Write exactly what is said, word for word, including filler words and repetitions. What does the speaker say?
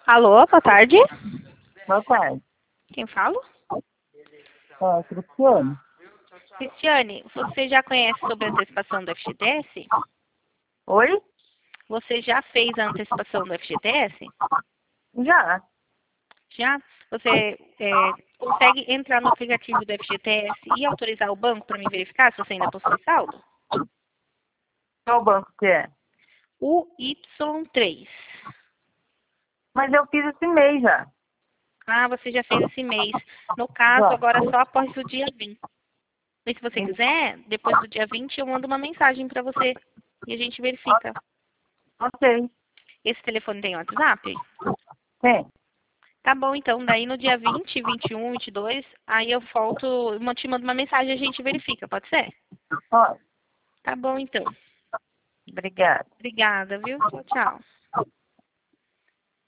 Alô, boa tarde. Boa tarde. Quem fala? É, Cristiane? Cristiane, você já conhece sobre a antecipação do F G T S? Oi? Você já fez a antecipação do F G T S? Já. Já? Você é, consegue entrar no aplicativo do F G T S e autorizar o banco para me verificar se você ainda possui saldo? Qual banco que é? O Y três. Mas eu fiz esse mês já. Ah, você já fez esse mês. No caso, Já. agora só após o dia vinte. E se você quiser, depois do dia vinte, eu mando uma mensagem para você e a gente verifica. Ok. Esse telefone tem WhatsApp? Tem. Tá bom, então. Daí no dia vinte, vinte e um, vinte e dois, aí eu volto, eu te mando uma mensagem e a gente verifica, pode ser? Pode. Tá bom, então. Obrigada. Obrigada, viu? Tchau, tchau.